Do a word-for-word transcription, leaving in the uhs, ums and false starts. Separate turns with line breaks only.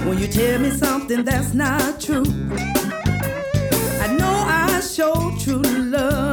when you tell me something that's not true. I know I show true love.